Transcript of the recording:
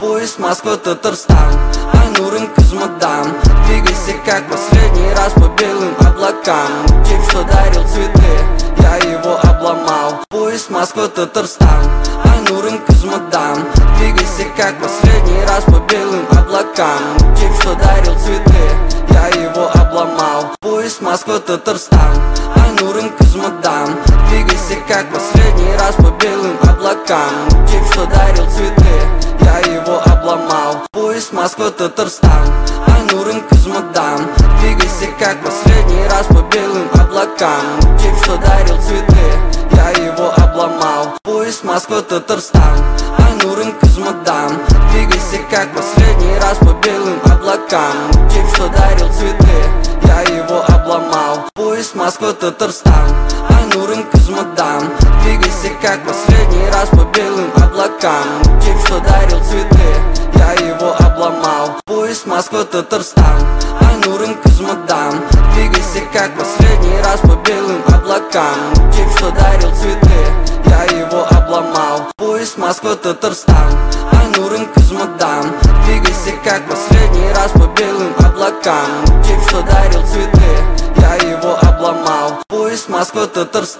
Поезд Москва, Татарстан, Айнурым, Кызмадам. Двигайся как последний раз по белым облакам. Тип, что дарил цветы, я его обломал. Поезд Москва, Татарстан, Айнурым, Кызмадам. Двигайся как последний раз по белым облакам. Тип, что дарил цветы, я его обломал. Поезд Москва, Татарстан, Айнурым, Кызмадам. Двигайся как последний раз по белым облакам. Тип, что дарил цветы, я его обломал. Поезд Москва, Татарстан, Айнурым, Кызмадам. Двигайся как последний раз по белым облакам. Тип, что дарил цветы, я его обломал. Поезд Москва, Татарстан, Айнурым, Кызмадам. Двигайся как последний раз по белым облакам. Тип, что дарил цветы, я его обломал. Поезд Москва, Татарстан, Айнурым, Кызмадам. Двигайся как последний раз по белым облакам. Тип, что дарил цветы, я его обломал. Поезд Москва, Татарстан, Айнурым, Кызмадам. Двигайся как последний раз по белым облакам. Тип, что дарил цветы, я его обломал. Поезд Москва, Татарстан, Айнурым, Кызмадам. Двигайся как последний раз по белым облакам. Тип, что дарил цветы, я его обломал. Поезд Москва, Татарстан.